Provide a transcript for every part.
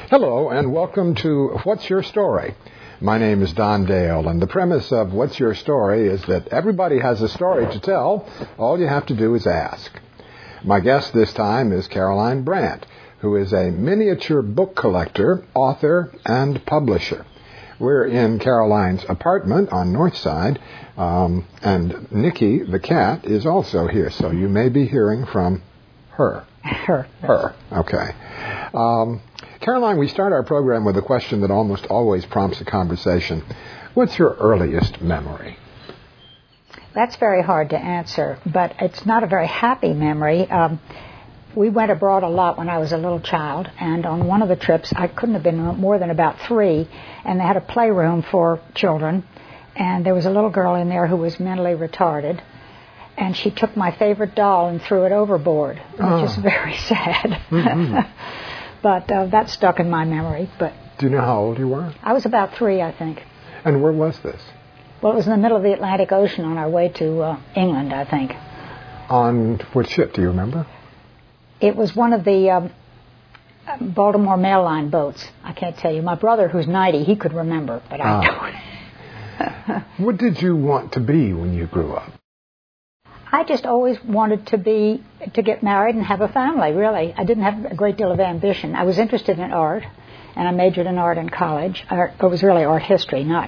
Hello, and welcome to What's Your Story? My name is Don Dale, and the premise of What's Your Story is that everybody has a story to tell. All you have to do is ask. My guest this time is Caroline Brandt, who is a miniature book collector, author, and publisher. We're in Caroline's apartment on North Side, and Nikki, the cat, is also here, so you may be hearing from her. Her. Okay. Caroline, we start our program with a question that almost always prompts a conversation. What's your earliest memory? That's very hard to answer, but it's not a very happy memory. We went abroad a lot when I was a little child, and on one of the trips, I couldn't have been more than about 3, and they had a playroom for children, and there was a little girl in there who was mentally retarded, and she took my favorite doll and threw it overboard, which is very sad. Mm-hmm. But that stuck in my memory. But do you know how old you were? I was about 3, I think. And where was this? Well, it was in the middle of the Atlantic Ocean on our way to England, I think. On which ship, do you remember? It was one of the Baltimore Mail Line boats. I can't tell you. My brother, who's 90, he could remember, but I don't. What did you want to be when you grew up? I just always wanted to get married and have a family, really. I didn't have a great deal of ambition. I was interested in art, and I majored in art in college. It was really art history, not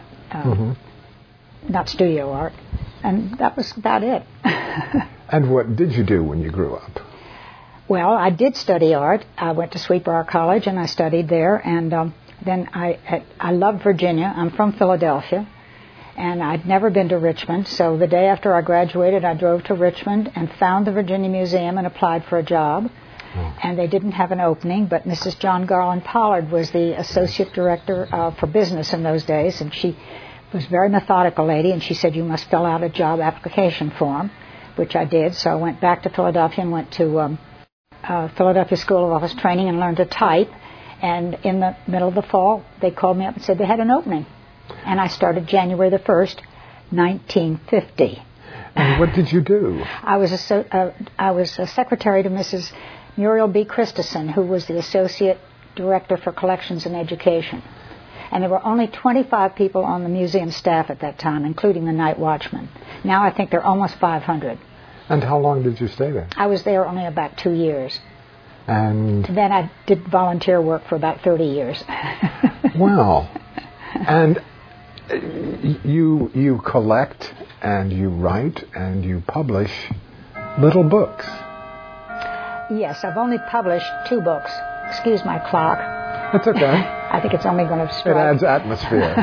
studio art. And that was about it. And what did you do when you grew up? Well, I did study art. I went to Sweetbriar Art College, and I studied there. And then I loved Virginia. I'm from Philadelphia. And I'd never been to Richmond, so the day after I graduated, I drove to Richmond and found the Virginia Museum and applied for a job. And they didn't have an opening, but Mrs. John Garland Pollard was the associate director for business in those days, and she was a very methodical lady, and she said, you must fill out a job application form, which I did. So I went back to Philadelphia and went to Philadelphia School of Office Training and learned to type. And in the middle of the fall, they called me up and said they had an opening. And I started January the 1st, 1950. And what did you do? I was a secretary to Mrs. Muriel B. Christensen, who was the Associate Director for Collections and Education. And there were only 25 people on the museum staff at that time, including the night watchman. Now I think there are almost 500. And how long did you stay there? I was there only about 2 years. And then I did volunteer work for about 30 years. Wow. And you collect and you write and you publish little books. Yes, I've only published 2 books. Excuse my clock. That's okay. I think it's only going to strike. It adds atmosphere.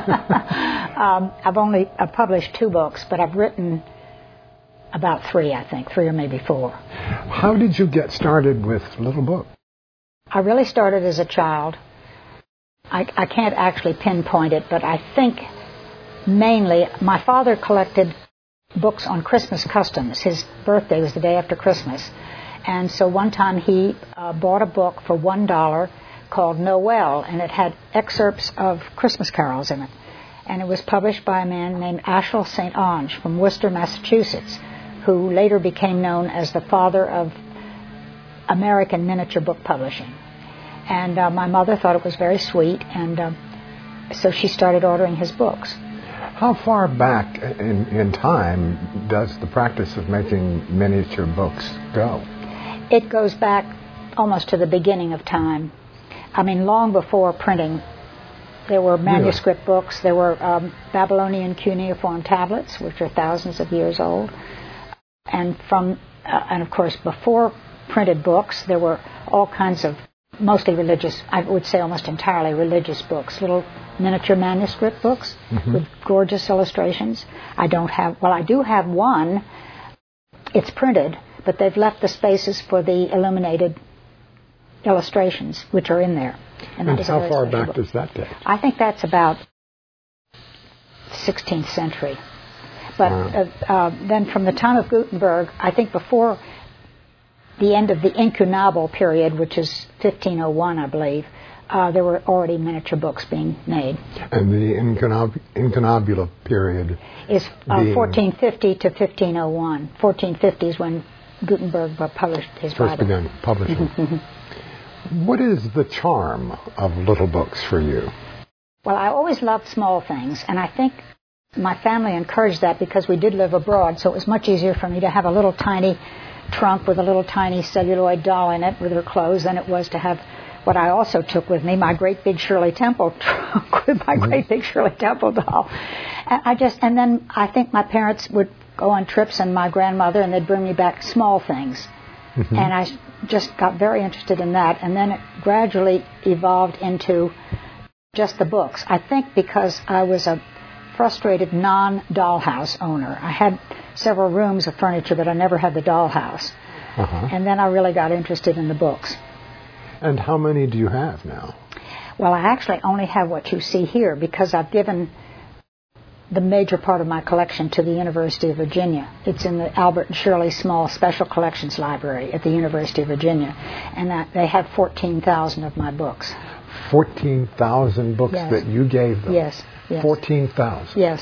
I've only published 2 books, but I've written about 3, I think, 3 or maybe 4. How did you get started with little books? I really started as a child. I can't actually pinpoint it, but I think mainly my father collected books on Christmas customs. His birthday was the day after Christmas. And so one time he bought a book for $1 called Noel, and it had excerpts of Christmas carols in it. And it was published by a man named Ashel St. Onge from Worcester, Massachusetts, who later became known as the father of American miniature book publishing. And my mother thought it was very sweet, and so she started ordering his books. How far back in time does the practice of making miniature books go? It goes back almost to the beginning of time. I mean, long before printing, there were manuscript books. There were Babylonian cuneiform tablets, which are thousands of years old. And of course, before printed books, there were all kinds of mostly religious, I would say almost entirely religious books, little miniature manuscript books with gorgeous illustrations. I do have one. It's printed, but they've left the spaces for the illuminated illustrations, which are in there. And how far back does that date? I think that's about 16th century. But then from the time of Gutenberg, I think before the end of the incunabile period, which is 1501, I believe, there were already miniature books being made. And the incunabula period is 1450 to 1501. 1450 is when Gutenberg published his Bible. First began publishing. What is the charm of little books for you? Well, I always loved small things, and I think my family encouraged that because we did live abroad, so it was much easier for me to have a little tiny trunk with a little tiny celluloid doll in it with her clothes than it was to have what I also took with me, my great big Shirley Temple trunk with my great big Shirley Temple doll. And then I think my parents would go on trips, and my grandmother, and they'd bring me back small things. Mm-hmm. And I just got very interested in that, and then it gradually evolved into just the books. I think because I was a frustrated non-dollhouse owner. I had several rooms of furniture, but I never had the dollhouse. Uh-huh. And then I really got interested in the books. And how many do you have now? Well, I actually only have what you see here because I've given the major part of my collection to the University of Virginia. It's in the Albert and Shirley Small Special Collections Library at the University of Virginia. And they have 14,000 of my books. 14,000 books yes. that you gave them? Yes. 14,000? Yes.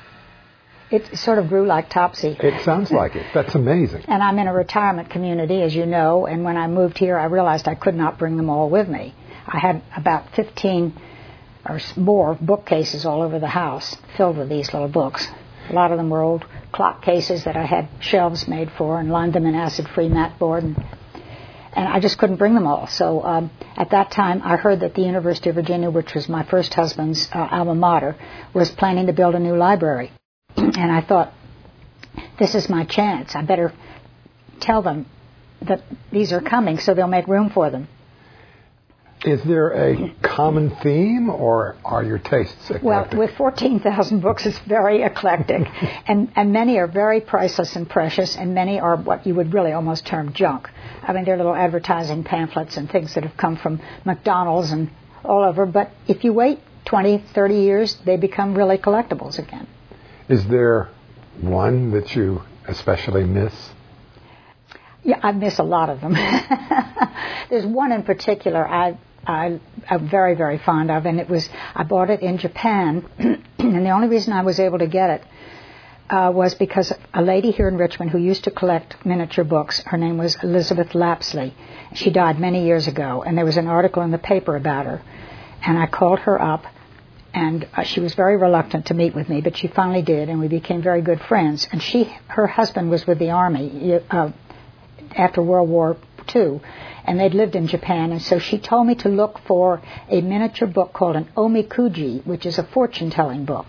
It sort of grew like Topsy. It sounds like it. That's amazing. And I'm in a retirement community, as you know, and when I moved here, I realized I could not bring them all with me. I had about 15 or more bookcases all over the house filled with these little books. A lot of them were old clock cases that I had shelves made for and lined them in acid-free mat board, and I just couldn't bring them all. So at that time, I heard that the University of Virginia, which was my first husband's alma mater, was planning to build a new library. And I thought, this is my chance. I better tell them that these are coming so they'll make room for them. Is there a common theme, or are your tastes eclectic? Well, with 14,000 books, it's very eclectic. and many are very priceless and precious, and many are what you would really almost term junk. I mean, they're little advertising pamphlets and things that have come from McDonald's and all over. But if you wait 20, 30 years, they become really collectibles again. Is there one that you especially miss? Yeah, I miss a lot of them. There's one in particular I'm very, very fond of, and I bought it in Japan, and the only reason I was able to get it was because a lady here in Richmond who used to collect miniature books, her name was Elizabeth Lapsley. She died many years ago, and there was an article in the paper about her, and I called her up, and she was very reluctant to meet with me, but she finally did, and we became very good friends. And her husband was with the Army after World War II, and they'd lived in Japan, and so she told me to look for a miniature book called an omikuji, which is a fortune-telling book.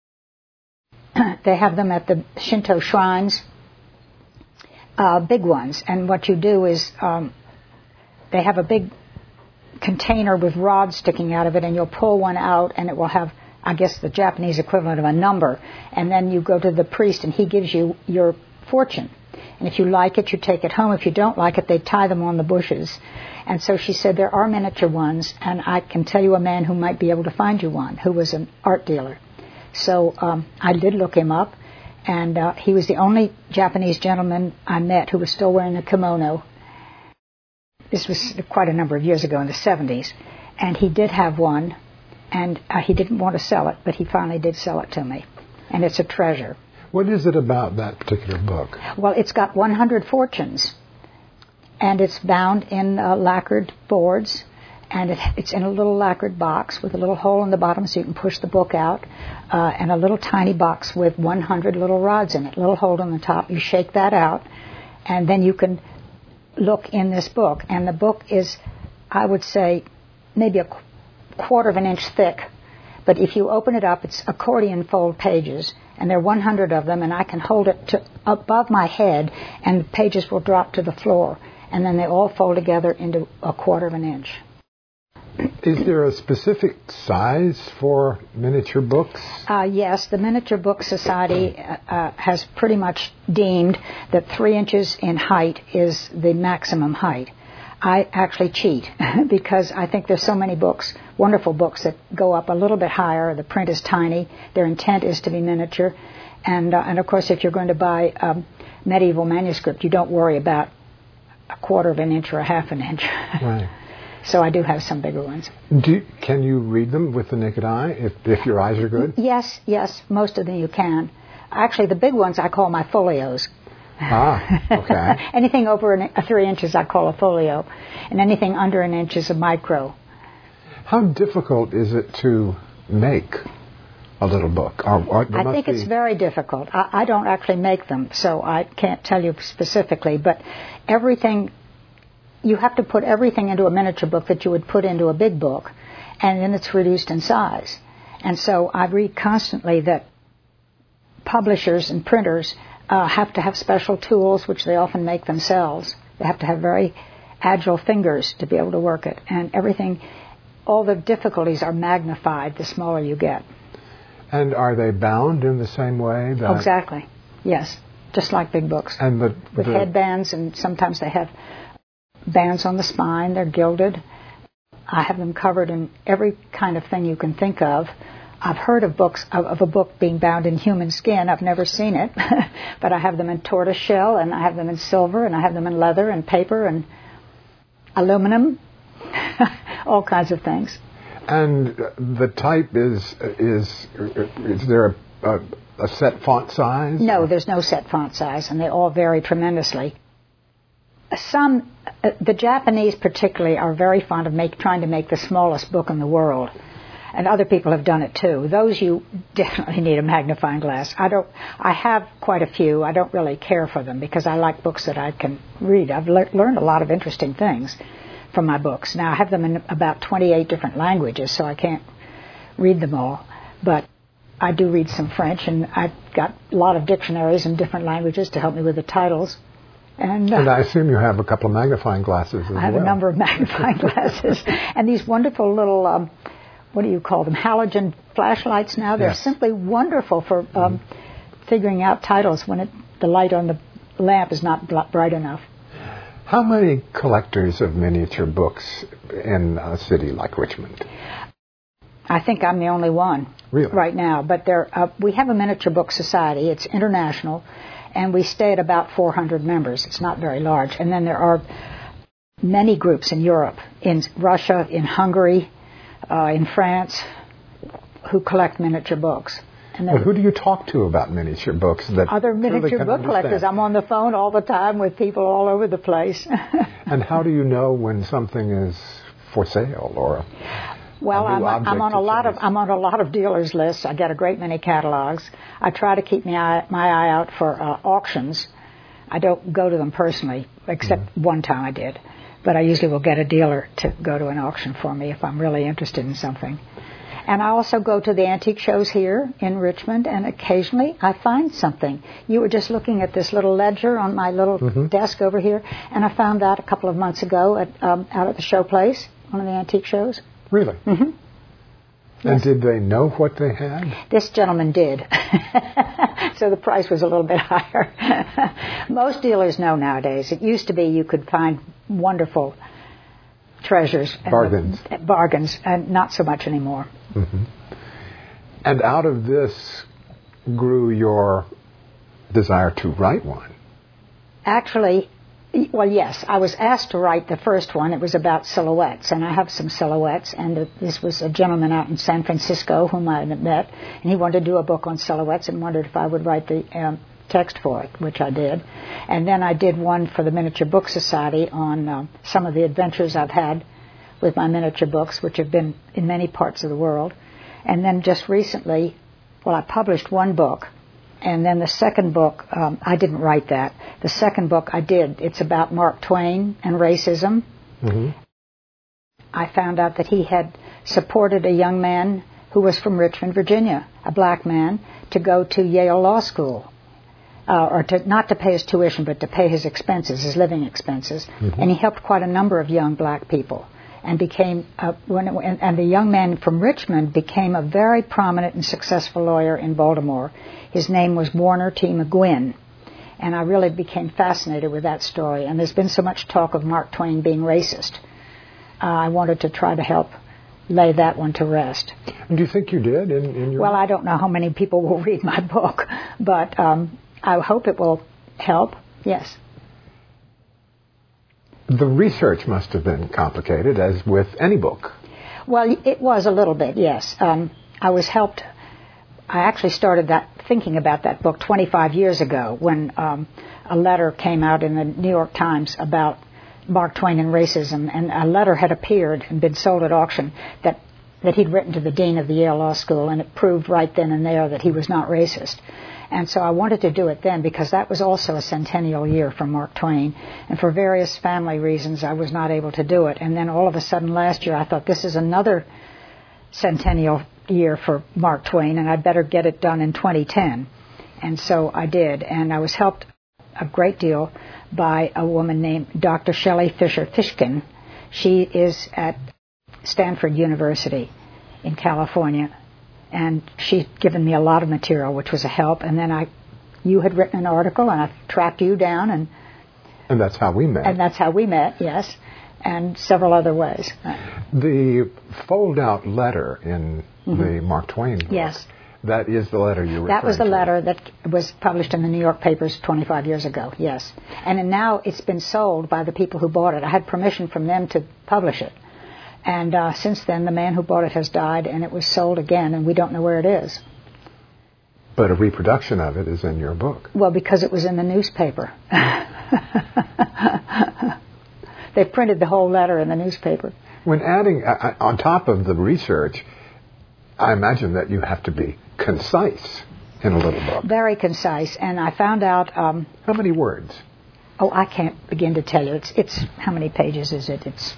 They have them at the Shinto shrines, big ones, and what you do is they have a big container with rods sticking out of it, and you'll pull one out, and it will have, I guess, the Japanese equivalent of a number, and then you go to the priest, and he gives you your fortune. And if you like it, you take it home. If you don't like it, they tie them on the bushes. And so she said, there are miniature ones, and I can tell you a man who might be able to find you one, who was an art dealer. So I did look him up, and he was the only Japanese gentleman I met who was still wearing a kimono. This was quite a number of years ago in the 70s. And he did have one, and he didn't want to sell it, but he finally did sell it to me. And it's a treasure. What is it about that particular book? Well, it's got 100 fortunes, and it's bound in lacquered boards, and it's in a little lacquered box with a little hole in the bottom so you can push the book out, and a little tiny box with 100 little rods in it, little hole on the top. You shake that out, and then you can look in this book. And the book is, I would say, maybe a quarter of an inch thick. But if you open it up, it's accordion fold pages, and there are 100 of them, and I can hold it to above my head, and the pages will drop to the floor, and then they all fold together into a quarter of an inch. Is there a specific size for miniature books? Yes, the Miniature Book Society has pretty much deemed that 3 inches in height is the maximum height. I actually cheat because I think there's so many books, wonderful books, that go up a little bit higher. The print is tiny. Their intent is to be miniature. And of course, if you're going to buy a medieval manuscript, you don't worry about a quarter of an inch or a half an inch. Right. So I do have some bigger ones. Can you read them with the naked eye if your eyes are good? Yes, most of them you can. Actually, the big ones I call my folios Ah, okay. Anything over 3 inches I call a folio, and anything under an inch is a micro. How difficult is it to make a little book? I think it's very difficult. I don't actually make them, so I can't tell you specifically, but you have to put everything into a miniature book that you would put into a big book, and then it's reduced in size. And so I read constantly that publishers and printers have to have special tools, which they often make themselves. They have to have very agile fingers to be able to work it. And all the difficulties are magnified the smaller you get. And are they bound in the same way? Exactly, yes. Just like big books. And with headbands, and sometimes they have bands on the spine. They're gilded. I have them covered in every kind of thing you can think of. I've heard of a book being bound in human skin. I've never seen it, but I have them in tortoise shell, and I have them in silver, and I have them in leather and paper and aluminum, all kinds of things. And the type is there a set font size? No, there's no set font size, and they all vary tremendously. The Japanese particularly are very fond of trying to make the smallest book in the world. And other people have done it too. Those you definitely need a magnifying glass. I have quite a few. I don't really care for them because I like books that I can read. I've learned a lot of interesting things from my books. Now I have them in about 28 different languages, so I can't read them all. But I do read some French, and I've got a lot of dictionaries in different languages to help me with the titles. And I assume you have a couple of magnifying glasses as well. I have a number of magnifying glasses. And these wonderful little... what do you call them? Halogen flashlights now. They're simply wonderful for figuring out titles when the light on the lamp is not bright enough. How many collectors of miniature books in a city like Richmond? I think I'm the only one right now. But we have a miniature book society. It's international, and we stay at about 400 members. It's not very large. And then there are many groups in Europe, in Russia, in Hungary, in France, who collect miniature books. And who do you talk to about miniature books? Other miniature book collectors. I'm on the phone all the time with people all over the place. And how do you know when something is for sale or? Well, I'm on a lot of dealers' lists. I get a great many catalogs. I try to keep my eye out for auctions. I don't go to them personally, except one time I did. But I usually will get a dealer to go to an auction for me if I'm really interested in something. And I also go to the antique shows here in Richmond, and occasionally I find something. You were just looking at this little ledger on my little desk over here, and I found that a couple of months ago out at the show place, one of the antique shows. Really? Mm-hmm. And did they know what they had? This gentleman did. So the price was a little bit higher. Most dealers know nowadays. It used to be you could find wonderful treasures. Bargains, and not so much anymore. Mm-hmm. And out of this grew your desire to write one. Actually, well, yes. I was asked to write the first one. It was about silhouettes, and I have some silhouettes. And this was a gentleman out in San Francisco whom I had met, and he wanted to do a book on silhouettes and wondered if I would write the text for it, which I did. And then I did one for the Miniature Book Society on some of the adventures I've had with my miniature books, which have been in many parts of the world. And then just recently, I published one book. And then the second book, I didn't write that. The second book I did. It's about Mark Twain and racism. Mm-hmm. I found out that he had supported a young man who was from Richmond, Virginia, a black man, to go to Yale Law School. Not to pay his tuition, but to pay his expenses, his living expenses. Mm-hmm. And he helped quite a number of young black people. And and the young man from Richmond became a very prominent and successful lawyer in Baltimore. His name was Warner T. McGuinn, and I really became fascinated with that story. And there's been so much talk of Mark Twain being racist. I wanted to try to help lay that one to rest. And do you think you did in your? Well, I don't know how many people will read my book, but I hope it will help. Yes. The research must have been complicated, as with any book. Well, it was a little bit, yes. I was helped. I actually started thinking about that book 25 years ago when a letter came out in the New York Times about Mark Twain and racism, and a letter had appeared and been sold at auction that he'd written to the dean of the Yale Law School, and it proved right then and there that he was not racist. And so I wanted to do it then because that was also a centennial year for Mark Twain. And for various family reasons, I was not able to do it. And then all of a sudden last year, I thought this is another centennial year for Mark Twain, and I'd better get it done in 2010. And so I did. And I was helped a great deal by a woman named Dr. Shelley Fisher Fishkin. She is at Stanford University in California. And she'd given me a lot of material, which was a help. And then you had written an article, and I tracked you down. And that's how we met. And that's how we met, yes. And several other ways. The fold-out letter in the Mark Twain book. Yes. That is the letter you referred to. That was the letter that was published in the New York papers 25 years ago, yes. And now it's been sold by the people who bought it. I had permission from them to publish it. And since then, the man who bought it has died, and it was sold again, and we don't know where it is. But a reproduction of it is in your book. Well, because it was in the newspaper. They printed the whole letter in the newspaper. When adding, on top of the research, I imagine that you have to be concise in a little book. Very concise. And I found out... how many words? Oh, I can't begin to tell you. It's how many pages is it? It's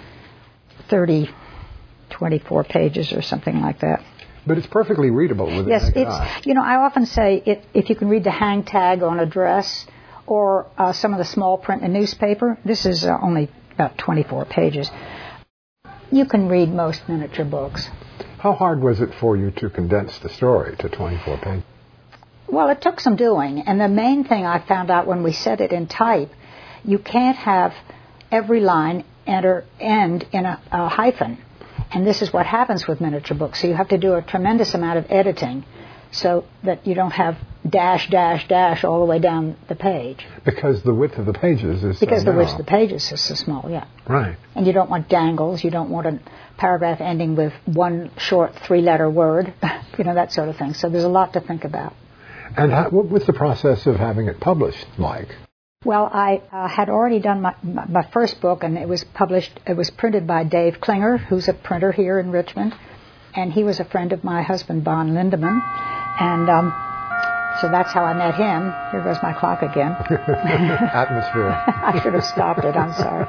24 pages or something like that. But it's perfectly readable with the naked eye. You know, I often say if you can read the hang tag on a dress or some of the small print in a newspaper, this is only about 24 pages, you can read most miniature books. How hard was it for you to condense the story to 24 pages? Well, it took some doing. And the main thing I found out when we set it in type, you can't have every line end in a hyphen. And this is what happens with miniature books. So you have to do a tremendous amount of editing so that you don't have dash, dash, dash all the way down the page. Because the width of the pages is Because so the narrow. width of the pages is so small, yeah. Right. And you don't want dangles. You don't want a paragraph ending with one short 3-letter word, that sort of thing. So there's a lot to think about. And what was the process of having it published like? Well, I had already done my first book, and it was printed by Dave Klinger, who's a printer here in Richmond, and he was a friend of my husband, Bon Lindemann, and so that's how I met him. Here goes my clock again. Atmosphere. I should have stopped it, I'm sorry.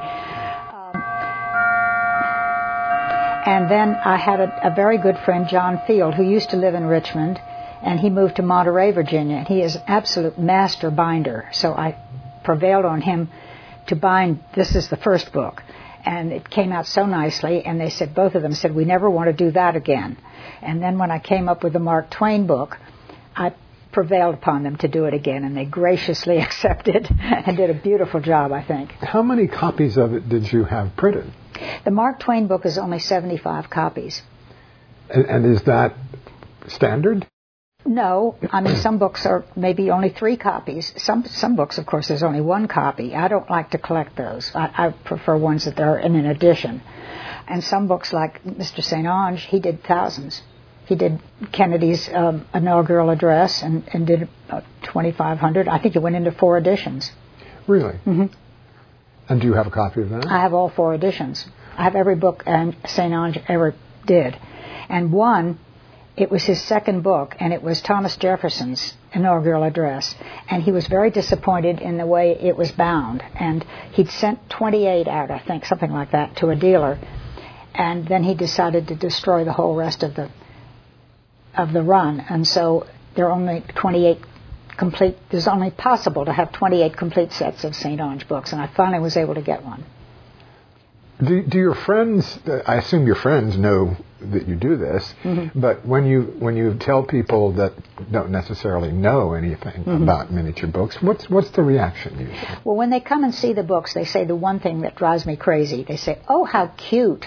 And then I had a very good friend, John Field, who used to live in Richmond, and he moved to Monterey, Virginia, and he is an absolute master binder, so I prevailed on him to bind. This is the first book, and it came out so nicely, and they said, both of them said, we never want to do that again. And then when I came up with the Mark Twain book, I prevailed upon them to do it again, and they graciously accepted and did a beautiful job, I think. How many copies of it did you have printed? The Mark Twain book is only 75 copies. And is that standard? No, I mean, some books are maybe only 3 copies. Some books, of course, there's only 1 copy. I don't like to collect those. I prefer ones that are in an edition. And some books, like Mr. St. Onge, he did thousands. He did Kennedy's inaugural address and did 2,500. I think it went into 4 editions. Really? Mm-hmm. And do you have a copy of that? I have all 4 editions. I have every book St. Onge ever did. And one... it was his second book, and it was Thomas Jefferson's inaugural address. And he was very disappointed in the way it was bound. And he'd sent 28 out, I think, something like that, to a dealer. And then he decided to destroy the whole rest of the run. And so there are only 28 complete. There's only possible to have 28 complete sets of St. Onge books. And I finally was able to get one. Do your friends, I assume your friends know that you do this, mm-hmm. but when you tell people that don't necessarily know anything mm-hmm. about miniature books, what's the reaction usually? Well, when they come and see the books, they say the one thing that drives me crazy. They say, "Oh, how cute."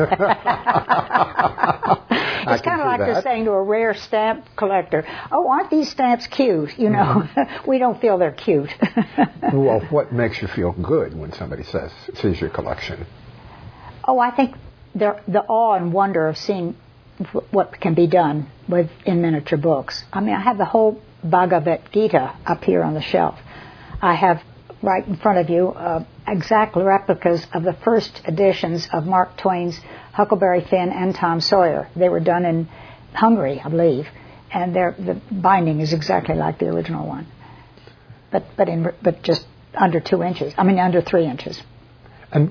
It's kind of like they're saying to a rare stamp collector, "Oh, aren't these stamps cute?" Mm-hmm. We don't feel they're cute. Well, what makes you feel good when somebody sees your collection? Oh, I think the awe and wonder of seeing what can be done in miniature books. I mean, I have the whole Bhagavad Gita up here on the shelf. I have right in front of you exact replicas of the first editions of Mark Twain's Huckleberry Finn and Tom Sawyer. They were done in Hungary, I believe, and the binding is exactly like the original one, but just under 2 inches. I mean, under 3 inches. And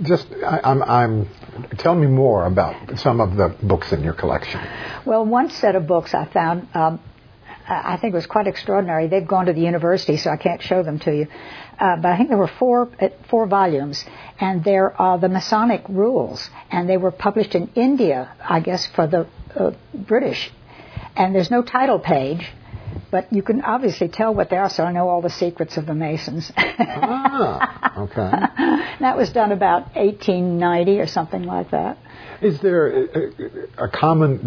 tell me more about some of the books in your collection. Well, one set of books I found, I think was quite extraordinary. They've gone to the university, so I can't show them to you. But I think there were four volumes, and they're the Masonic rules, and they were published in India, I guess, for the British. And there's no title page, but you can obviously tell what they are, so I know all the secrets of the Masons. Okay. That was done about 1890 or something like that. Is there a common...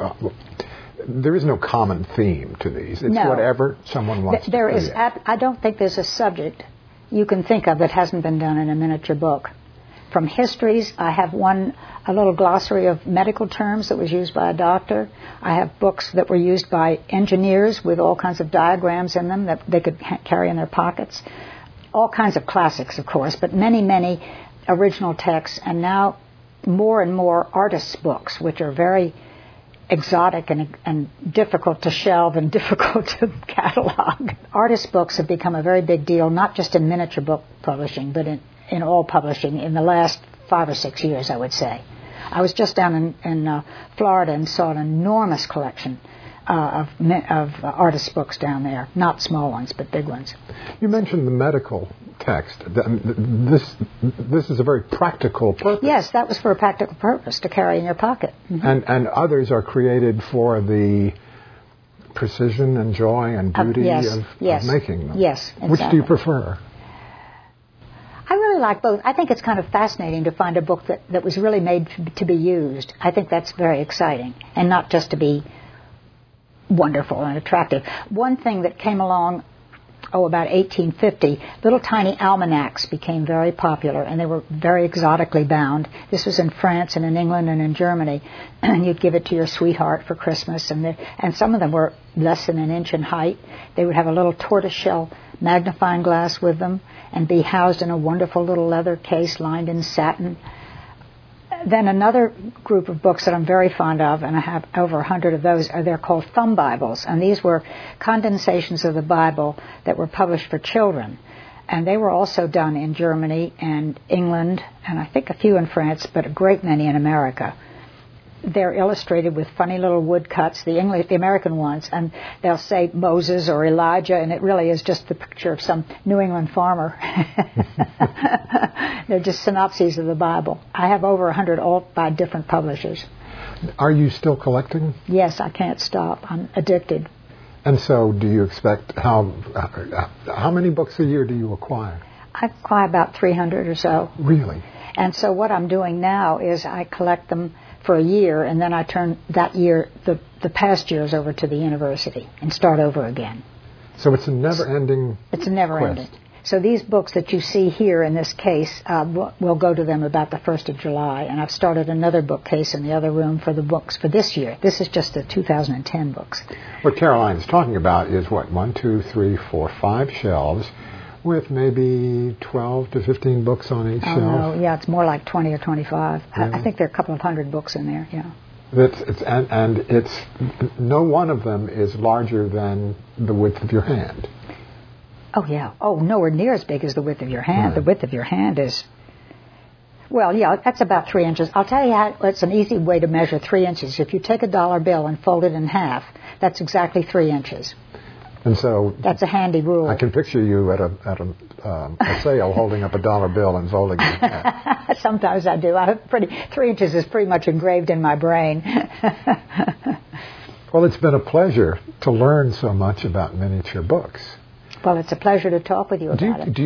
There is no common theme to these. It's whatever someone wants to There is. I don't think there's a subject you can think of that hasn't been done in a miniature book. From histories, I have a little glossary of medical terms that was used by a doctor. I have books that were used by engineers with all kinds of diagrams in them that they could carry in their pockets. All kinds of classics, of course, but many, many original texts, and now more and more artists' books, which are very exotic and difficult to shelve and difficult to catalog. Artist books have become a very big deal, not just in miniature book publishing, but in all publishing in the last 5 or 6 years, I would say. I was just down in Florida and saw an enormous collection of artist books down there. Not small ones, but big ones. You mentioned the medical text. This is a very practical purpose. Yes, that was for a practical purpose, to carry in your pocket. Mm-hmm. And others are created for the precision and joy and beauty of making them. Yes, exactly. Which do you prefer? I really like both. I think it's kind of fascinating to find a book that was really made to be used. I think that's very exciting, and not just to be wonderful and attractive. One thing that came along, about 1850, little tiny almanacs became very popular, and they were very exotically bound. This was in France and in England and in Germany, and you'd give it to your sweetheart for Christmas, and some of them were less than an inch in height. They would have a little tortoiseshell magnifying glass with them and be housed in a wonderful little leather case lined in satin. Then another group of books that I'm very fond of, and I have over 100 of those, they're called thumb Bibles. And these were condensations of the Bible that were published for children. And they were also done in Germany and England, and I think a few in France, but a great many in America. They're illustrated with funny little woodcuts, the American ones, and they'll say Moses or Elijah, and it really is just the picture of some New England farmer. They're just synopses of the Bible. I have over 100, all by different publishers. Are you still collecting? Yes, I can't stop. I'm addicted. And so do you expect, how many books a year do you acquire? I acquire about 300 or so. Really? And so what I'm doing now is I collect them for a year, and then I turn that year, the past years, over to the university and start over again. So it's a never-ending It's a never-ending. So these books that you see here in this case, we'll go to them about the 1st of July, and I've started another bookcase in the other room for the books for this year. This is just the 2010 books. What Caroline is talking about is 1, 2, 3, 4, 5 shelves with maybe 12 to 15 books on each shelf. No, yeah, it's more like 20 or 25. Yeah. I think there are a couple of 100 books in there, yeah. It's no one of them is larger than the width of your hand. Oh, yeah. Oh, nowhere near as big as the width of your hand. Right. The width of your hand is, well, yeah, that's about 3 inches. I'll tell you how, it's an easy way to measure 3 inches. If you take a dollar bill and fold it in half, that's exactly 3 inches. And so that's a handy rule. I can picture you at a sale holding up a dollar bill and folding it in half. Sometimes I do. 3 inches is pretty much engraved in my brain. Well, it's been a pleasure to learn so much about miniature books. Well, it's a pleasure to talk with you about it.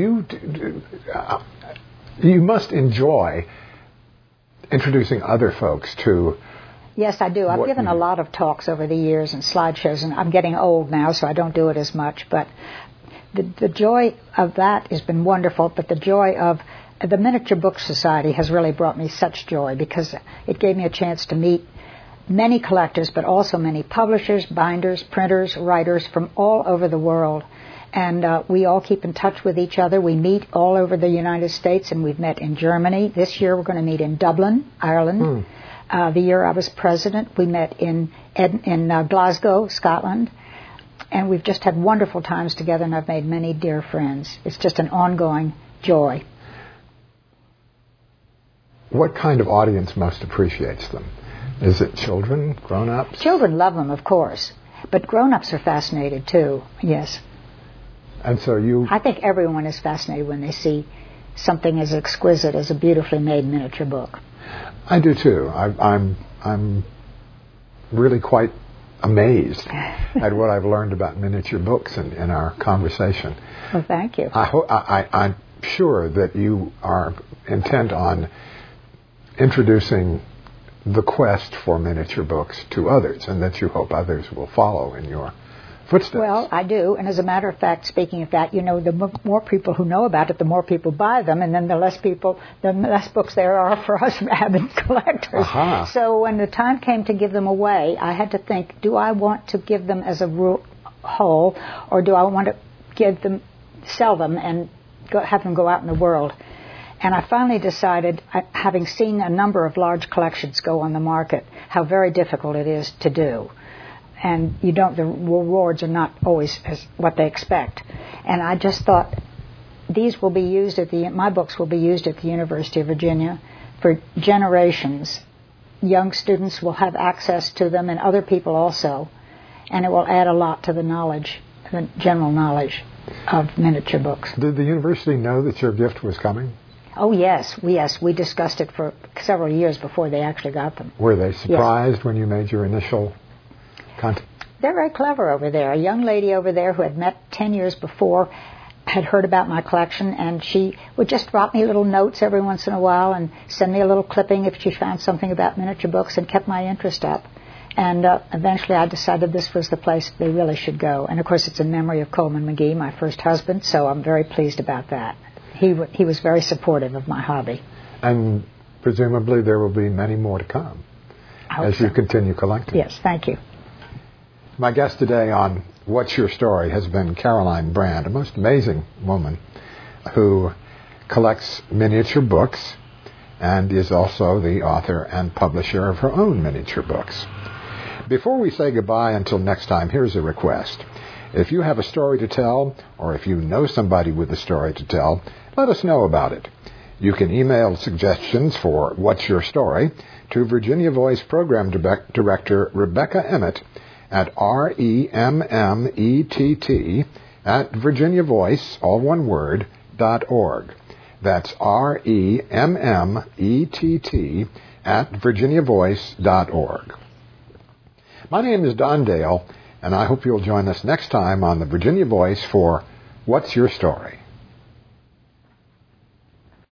You must enjoy introducing other folks to... Yes, I do. I've given a lot of talks over the years and slideshows, and I'm getting old now, so I don't do it as much. But the joy of that has been wonderful, but the joy of the Miniature Book Society has really brought me such joy, because it gave me a chance to meet many collectors, but also many publishers, binders, printers, writers from all over the world. And we all keep in touch with each other. We meet all over the United States, and we've met in Germany. This year we're going to meet in Dublin, Ireland. The year I was president, we met in Glasgow, Scotland. And we've just had wonderful times together, and I've made many dear friends. It's just an ongoing joy. What kind of audience most appreciates them? Is it children, grown-ups? Children love them, of course. But grown-ups are fascinated, too, yes. And so I think everyone is fascinated when they see something as exquisite as a beautifully made miniature book. I do, too. I'm really quite amazed at what I've learned about miniature books in our conversation. Well, thank you. I'm sure that you are intent on introducing the quest for miniature books to others, and that you hope others will follow in your footsteps. Well, I do, and as a matter of fact, speaking of that, the more people who know about it, the more people buy them, and then the less books there are for us avid collectors. Aha. So when the time came to give them away, I had to think, do I want to give them as a whole, or do I want to sell them and have them go out in the world? And I finally decided, having seen a number of large collections go on the market, how very difficult it is to do. And the rewards are not always as what they expect. And I just thought, these will be used my books will be used at the University of Virginia for generations. Young students will have access to them, and other people also. And it will add a lot to the general knowledge of miniature books. Did the university know that your gift was coming? Oh, yes. We discussed it for several years before they actually got them. Were they surprised when you made your initial contact? They're very clever over there. A young lady over there who had met 10 years before had heard about my collection, and she would just drop me little notes every once in a while and send me a little clipping if she found something about miniature books, and kept my interest up. And eventually I decided this was the place they really should go. And, of course, it's in memory of Coleman McGee, my first husband, so I'm very pleased about that. He was very supportive of my hobby. And presumably there will be many more to come as you continue collecting. Yes, thank you. My guest today on What's Your Story has been Caroline Brand, a most amazing woman who collects miniature books and is also the author and publisher of her own miniature books. Before we say goodbye until next time, here's a request. If you have a story to tell, or if you know somebody with a story to tell, let us know about it. You can email suggestions for What's Your Story to Virginia Voice Program Director Rebecca Emmett at REMMETT@virginiavoice, all one word, .org. That's REMMETT@virginiavoice.org. My name is Don Dale, and I hope you'll join us next time on the Virginia Voice for What's Your Story?